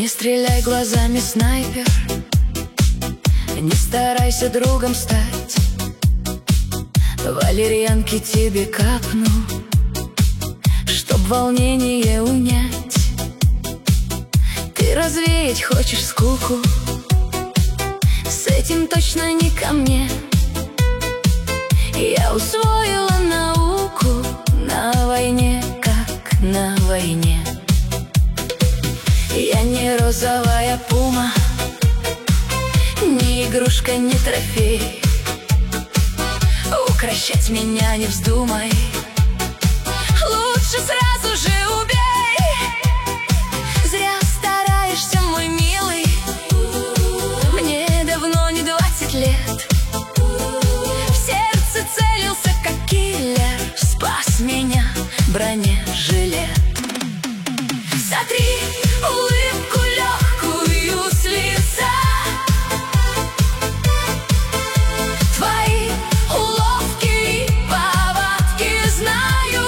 Не стреляй глазами, снайпер, не старайся другом стать. Валерьянки тебе капну, чтоб волнение унять. Ты развеять хочешь скуку, с этим точно не ко мне. Я усвоила науку на войне, как на войне. Я не розовая пума, ни игрушка, ни трофей. Укращать меня не вздумай, лучше сразу же убей. Зря стараешься, мой милый, мне давно не 20 лет. В сердце целился, как киллер, спас меня бронежилет. Сотри улыбку легкую с лица, твои уловки и повадки знаю.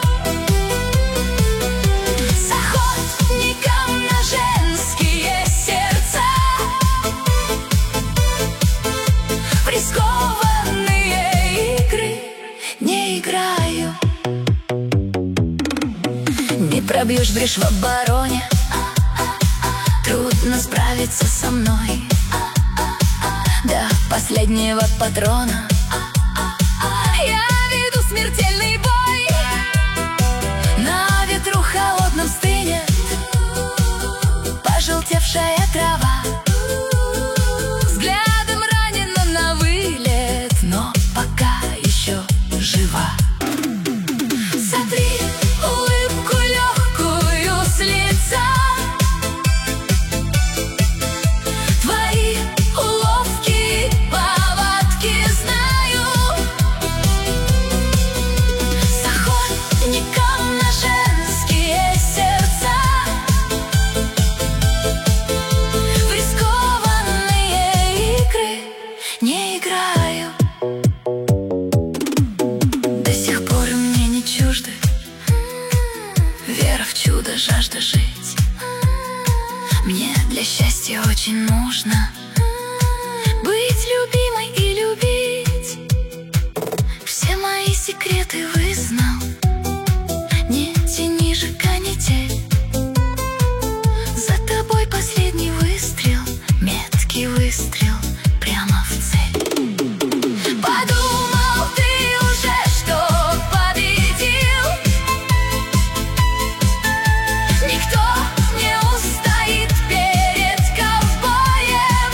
С охотником на женские сердца в рискованные игры не играю. Не пробьешь брешь в обороне, трудно справиться со мной. До последнего патрона я веду смертельный бой. На ветру холодном стынет пожелтевшая трава. Взглядом ранена на вылет, но пока еще жива. Сотри улыбку легкую с лица, твои уловки и повадки знаю. С охотником на женские сердца в рискованные игры не играю. До сих пор мне не чужды вера в чудо, жажда жить. Мне для счастья очень нужно быть любимой и любить. Все мои секреты вызнал, не тяни же канитель. За тобой последний выстрел, меткий выстрел прямо в цель. Подумал ты уже, что победил? Никто не устоит перед ковбоем.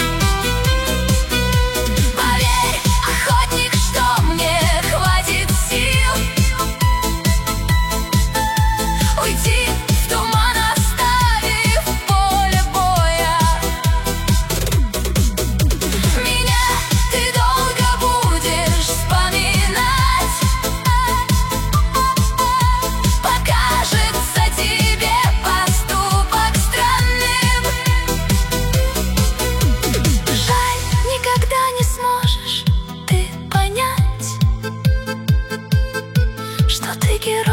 Поверь, охотник, что мне хватит сил уйти в туман, оставив поле боя. Меня ты долго будешь вспоминать, покажется тебе поступок странным. Жаль, никогда не сможешь ты понять, что ты герой.